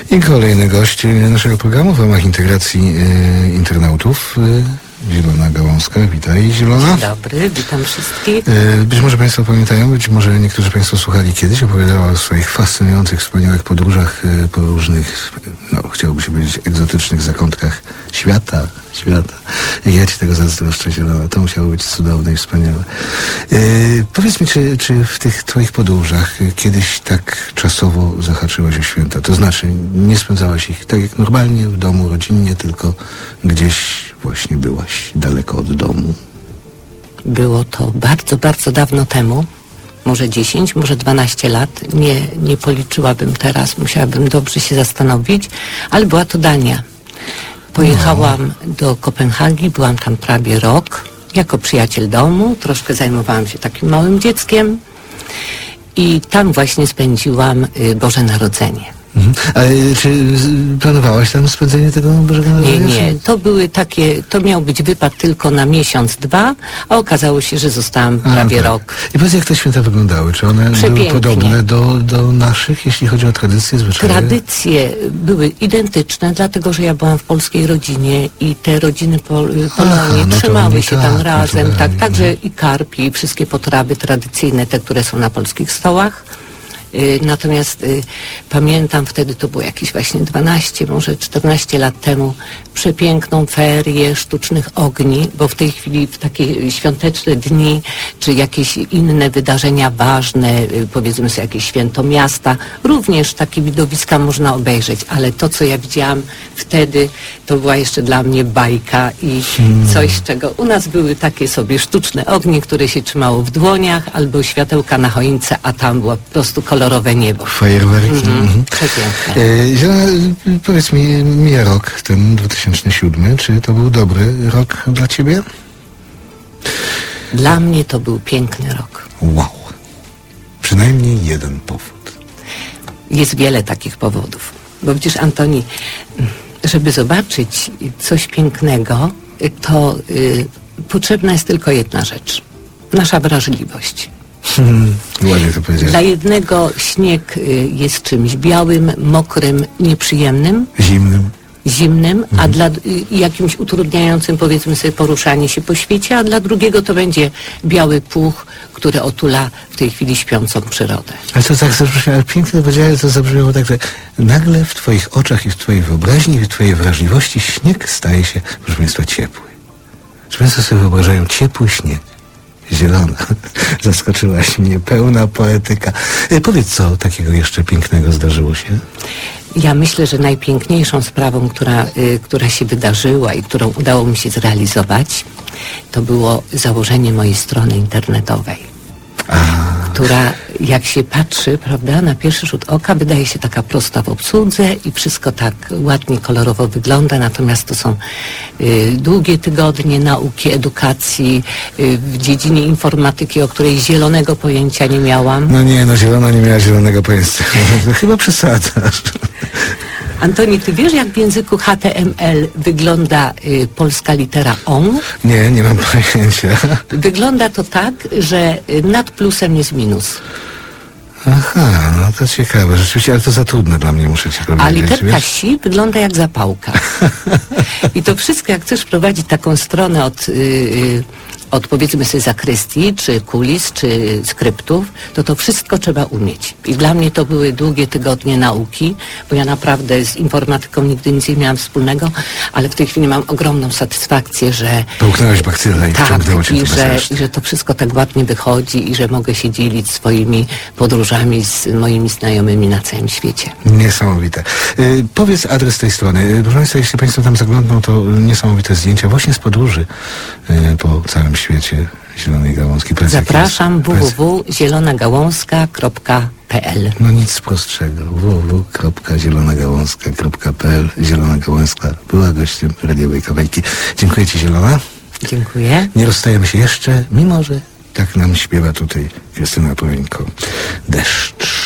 I kolejny gość naszego programu w ramach integracji internautów. Zielona Gałązka. Witaj, Zielona. Dzień dobry, witam wszystkich. Być może Państwo pamiętają, być może niektórzy Państwo słuchali kiedyś, opowiadała o swoich fascynujących, wspaniałych podróżach po różnych, chciałoby się powiedzieć, egzotycznych zakątkach świata. Ja Ci tego zazdroszczę, Zielona. To musiało być cudowne i wspaniałe. Powiedz mi, czy w tych Twoich podróżach kiedyś tak czasowo zahaczyłaś o święta? To znaczy, nie spędzałaś ich tak jak normalnie w domu, rodzinnie, tylko gdzieś właśnie byłaś daleko od domu? Było to bardzo, bardzo dawno temu. Może 10, może 12 lat. Nie policzyłabym teraz, musiałabym dobrze się zastanowić, ale była to Dania. Pojechałam do Kopenhagi, byłam tam prawie rok, jako przyjaciel domu, troszkę zajmowałam się takim małym dzieckiem i tam właśnie spędziłam Boże Narodzenie. Ale czy planowałaś tam spędzenie tego Bożego Narodzenia? Nie, to miał być wypad tylko na miesiąc, 2, a okazało się, że zostałam prawie rok. I powiedz, jak te święta wyglądały? Czy one były podobne do naszych, jeśli chodzi o tradycje, zwyczaje? Tradycje były identyczne, dlatego że ja byłam w polskiej rodzinie i te rodziny Polonie trzymały się tam razem. Także i karpi, i wszystkie potrawy tradycyjne, te, które są na polskich stołach. Natomiast pamiętam wtedy, to było jakieś właśnie 12, może 14 lat temu, przepiękną ferię sztucznych ogni, bo w tej chwili w takie świąteczne dni, czy jakieś inne wydarzenia ważne, powiedzmy sobie jakieś święto miasta, również takie widowiska można obejrzeć, ale to, co ja widziałam wtedy, to była jeszcze dla mnie bajka i coś, czego u nas były takie sobie sztuczne ognie, które się trzymało w dłoniach, albo światełka na choince, a tam było po prostu kolorowe niebo. Fajerwerki. Przepiękne. Zielona, powiedz mi, mija rok, ten 2007, czy to był dobry rok dla Ciebie? Dla mnie to był piękny rok. Wow. Przynajmniej jeden powód. Jest wiele takich powodów. Bo widzisz, Antoni, żeby zobaczyć coś pięknego, to potrzebna jest tylko jedna rzecz. Nasza wrażliwość. Ładnie to powiedziałeś. Dla jednego śnieg jest czymś białym, mokrym, nieprzyjemnym. Zimnym, a dla jakimś utrudniającym, powiedzmy sobie, poruszanie się po świecie, a dla drugiego to będzie biały puch, który otula w tej chwili śpiącą przyrodę. Ale to tak zabrzmiało, ale pięknie powiedziałeś, to zabrzmiało tak, że nagle w Twoich oczach i w Twojej wyobraźni, w Twojej wrażliwości śnieg staje się, proszę Państwa, ciepły. Czy Państwo sobie wyobrażają ciepły śnieg? Zielona. Zaskoczyłaś mnie, pełna poetyka. Powiedz, co takiego jeszcze pięknego zdarzyło się? Ja myślę, że najpiękniejszą sprawą, która się wydarzyła i którą udało mi się zrealizować, to było założenie mojej strony internetowej. Która, jak się patrzy, prawda, na pierwszy rzut oka wydaje się taka prosta w obsłudze i wszystko tak ładnie, kolorowo wygląda, natomiast to są długie tygodnie nauki, edukacji w dziedzinie informatyki, o której zielonego pojęcia nie miałam. Zielona nie miała zielonego pojęcia. Chyba przesadzasz. Antoni, ty wiesz, jak w języku HTML wygląda polska litera ON? Nie mam pojęcia. Wygląda to tak, że nad plusem jest minus. Aha, to ciekawe. Rzeczywiście, ale to za trudne dla mnie, muszę Ci powiedzieć. A literka Si wygląda jak zapałka. I to wszystko, jak chcesz prowadzić taką stronę od powiedzmy sobie zakrystii, czy kulis, czy skryptów, to wszystko trzeba umieć. I dla mnie to były długie tygodnie nauki, bo ja naprawdę z informatyką nigdy nic nie miałam wspólnego, ale w tej chwili mam ogromną satysfakcję, że... Połknęłaś bakcyla i wciągnęło Cię i że to wszystko tak ładnie wychodzi i że mogę się dzielić swoimi podróżami z moimi znajomymi na całym świecie. Niesamowite. Powiedz adres tej strony. Proszę Państwa, jeśli Państwo tam zaglądną, to niesamowite zdjęcia właśnie z podróży po całym świecie Zielonej Gałązki. Zapraszam, www.zielonagałązka.pl. Nic prostszego. www.zielonagałązka.pl. Zielona Gałązka była gościem radiowej Kawajki. Dziękuję Ci, Zielona. Dziękuję. Nie rozstajemy się jeszcze, mimo że tak nam śpiewa tutaj Krystyna Porońko. Deszcz.